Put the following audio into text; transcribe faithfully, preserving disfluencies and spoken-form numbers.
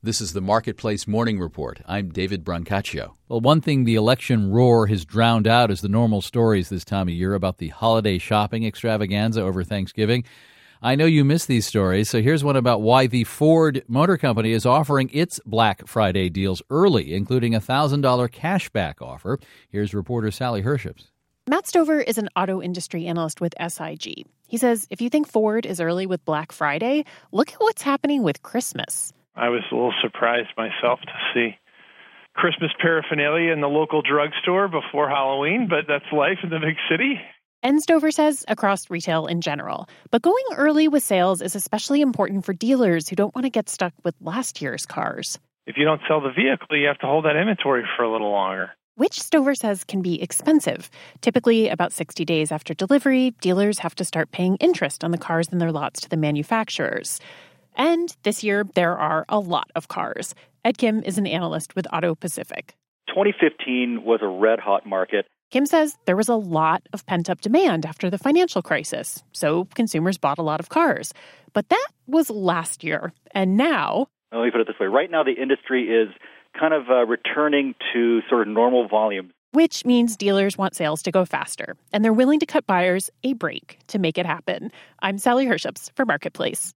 This is the Marketplace Morning Report. I'm David Brancaccio. Well, one thing the election roar has drowned out is the normal stories this time of year about the holiday shopping extravaganza over Thanksgiving. I know you miss these stories, so here's one about why the Ford Motor Company is offering its Black Friday deals early, including a one thousand dollars cashback offer. Here's reporter Sally Herships. Matt Stover is an auto industry analyst with S I G. He says if you think Ford is early with Black Friday, look at what's happening with Christmas. I was a little surprised myself to see Christmas paraphernalia in the local drugstore before Halloween, but that's life in the big city. And Stover says across retail in general. But going early with sales is especially important for dealers who don't want to get stuck with last year's cars. If you don't sell the vehicle, you have to hold that inventory for a little longer. Which Stover says can be expensive. Typically, about sixty days after delivery, dealers have to start paying interest on the cars in their lots to the manufacturers. And this year, there are a lot of cars. Ed Kim is an analyst with Auto Pacific. twenty fifteen was a red-hot market. Kim says there was a lot of pent-up demand after the financial crisis, so consumers bought a lot of cars. But that was last year. And now... Let me put it this way. Right now, the industry is kind of uh, returning to sort of normal volume. Which means dealers want sales to go faster, and they're willing to cut buyers a break to make it happen. I'm Sally Herships for Marketplace.